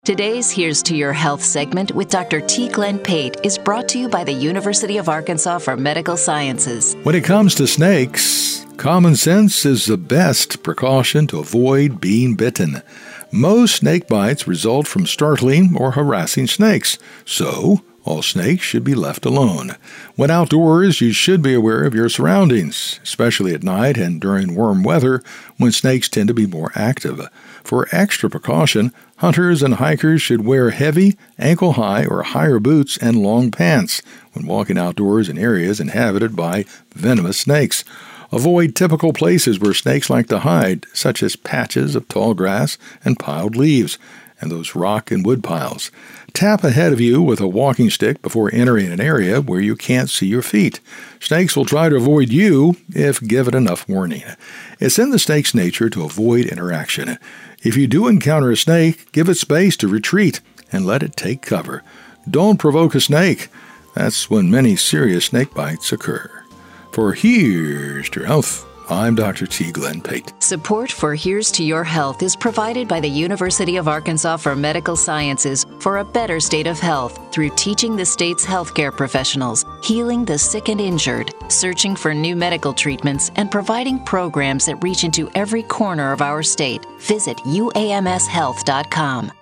Today's Here's to Your Health segment with Dr. T. Glenn Pate is brought to you by the University of Arkansas for Medical Sciences. When it comes to snakes, common sense is the best precaution to avoid being bitten. Most snake bites result from startling or harassing snakes, so all snakes should be left alone. When outdoors, you should be aware of your surroundings, especially at night and during warm weather when snakes tend to be more active. For extra precaution, hunters and hikers should wear heavy, ankle-high or higher boots and long pants when walking outdoors in areas inhabited by venomous snakes. Avoid typical places where snakes like to hide, such as patches of tall grass and piled leaves, and those rock and wood piles. Tap ahead of you with a walking stick before entering an area where you can't see your feet. Snakes will try to avoid you if given enough warning. It's in the snake's nature to avoid interaction. If you do encounter a snake, give it space to retreat and let it take cover. Don't provoke a snake. That's when many serious snake bites occur. For Here's to Your Health, I'm Dr. T. Glenn Pate. Support for Here's to Your Health is provided by the University of Arkansas for Medical Sciences for a better state of health through teaching the state's healthcare professionals, healing the sick and injured, searching for new medical treatments, and providing programs that reach into every corner of our state. Visit uamshealth.com.